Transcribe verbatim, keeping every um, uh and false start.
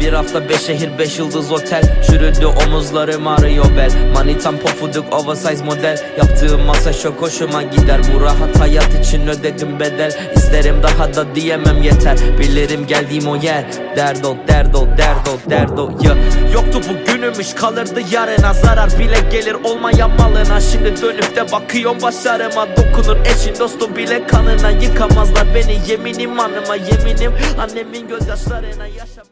Bir hafta beş şehir beş yıldız otel. Çürüdü omuzlarım ağrıyor bel. Manitam pofuduk oversize model. Yaptığım masa çok hoşuma gider. Bu rahat hayat için ödedim bedel. İsterim daha da diyemem yeter. Bilirim geldiğim o yer. Derdo derdo derdo derdo ya. Yoktu bugünümüş kalırdı yarına. Zarar bile gelir olmayan malına. Şimdi dönüp de bakıyorum başlarıma. Dokunur eşin dostum bile kanına. Yıkamazlar beni yeminim anıma. Yeminim annemin gözyaşlarına yaşa.